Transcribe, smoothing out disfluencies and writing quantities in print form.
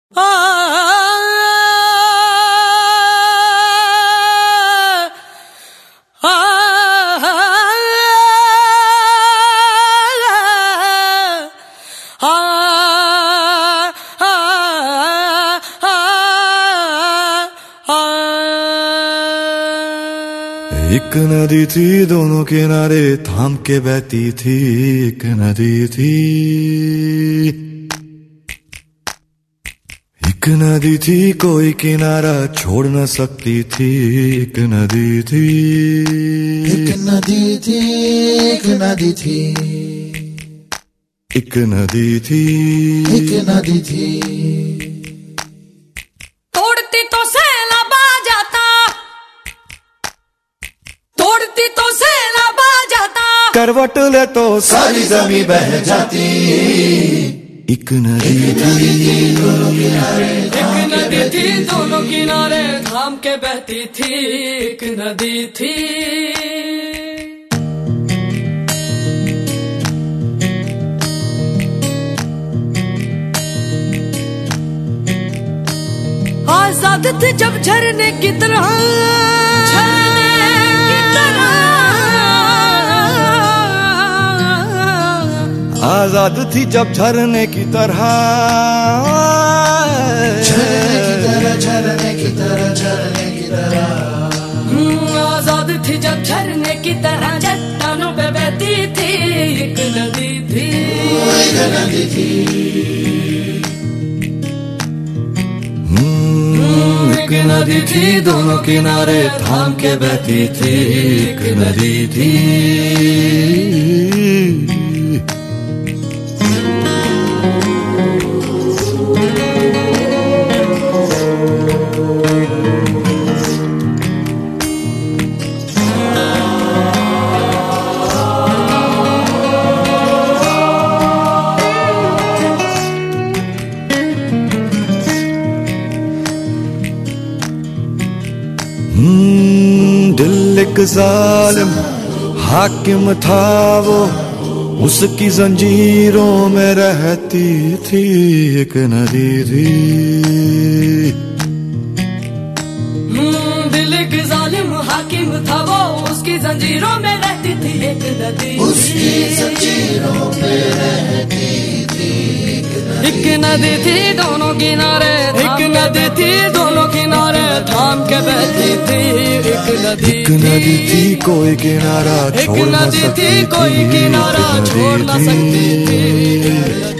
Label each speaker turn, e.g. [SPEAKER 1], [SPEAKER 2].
[SPEAKER 1] एक नदी थी दोनों किनारे थाम के बहती थी। एक नदी थी, एक नदी थी कोई किनारा छोड़ न सकती थी। एक नदी थी,
[SPEAKER 2] एक नदी थी, एक नदी थी,
[SPEAKER 1] एक नदी थी,
[SPEAKER 2] एक नदी थी।
[SPEAKER 3] तोड़ती तो सैलाब आ जाता, तोड़ती तो सैलाब आ जाता,
[SPEAKER 1] करवट ले तो
[SPEAKER 2] सारी जमी बह जाती।
[SPEAKER 1] एक नदी थी,
[SPEAKER 3] एक नदी थी दोनों किनारे थाम के बहती थी। एक नदी थी। आजाद थी जब झरने की तरह, झरने की तरह,
[SPEAKER 1] आजाद थी जब झरने की तरह,
[SPEAKER 2] झरने की तरह, झरने की तरह, झरने की तरह।
[SPEAKER 3] आजाद थी जब झरने की तरह चट्टानों पे बहती थी। एक नदी थी,
[SPEAKER 2] एक नदी थी,
[SPEAKER 1] एक नदी थी दोनों किनारे थाम के बहती थी। एक नदी थी। दिल एक जालिम हाकिम था वो, उसकी जंजीरों में रहती थी। एक नदी थी,
[SPEAKER 3] दिल एक जालिम हाकिम था वो, उसकी जंजीरों में रहती थी। एक नदी,
[SPEAKER 2] उसकी जंजीरों में रहती थी।
[SPEAKER 3] एक नदी थी दोनों किनारे, एक नदी थी दोनों किनारे थाम के बहती थी। एक
[SPEAKER 1] नदी थी कोई किनारा
[SPEAKER 3] एक
[SPEAKER 1] छोड़ न
[SPEAKER 3] नदी
[SPEAKER 1] सकती
[SPEAKER 3] थी कोई किनारा छोड़ न सकती थी।